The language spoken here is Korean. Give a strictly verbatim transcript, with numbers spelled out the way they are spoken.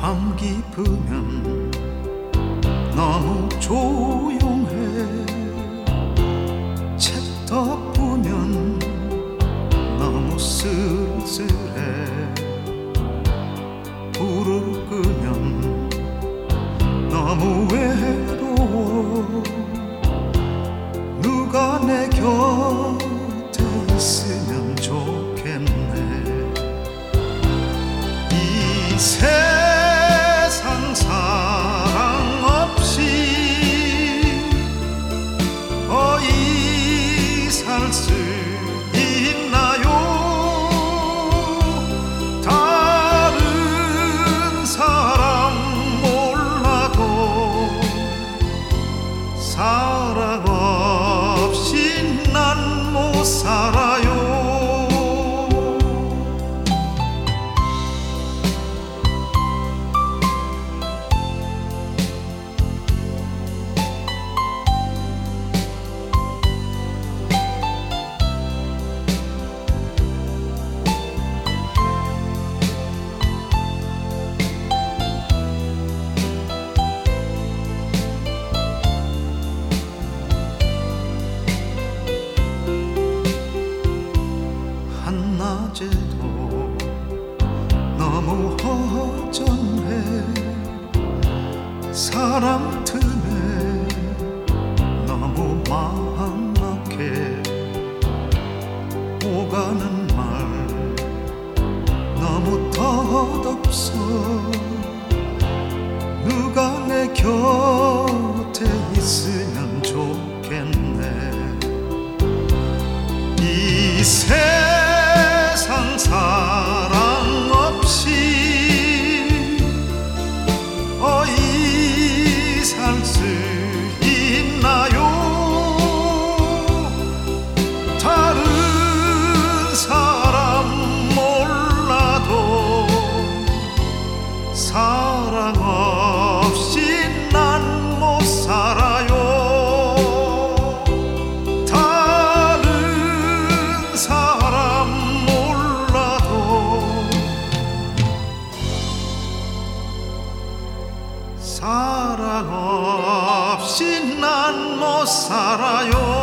밤 깊으면 너무 조용해. 책 덮으면 너무 쓸쓸해. 불을 끄면 너무 외로워. 누가 내 곁에 있으면 좋겠네. 이 세상 사랑 없이 어이 살 수 있나요? 다른 사람 몰라도 사랑 없이 난 못 살아요. 한낮에도 너무 허전해. 사람 틈에 너무 마음 막해. 오가는 말 너무 덧없어. 누가 내 곁에 있으면 좋겠네. 이 세상 사랑 없이 어이 살 수 있나요? 다른 사람 몰라도 사랑 없이 난 못 살아요. 다른 사람 몰라도 사랑 없이 난 못 살아요.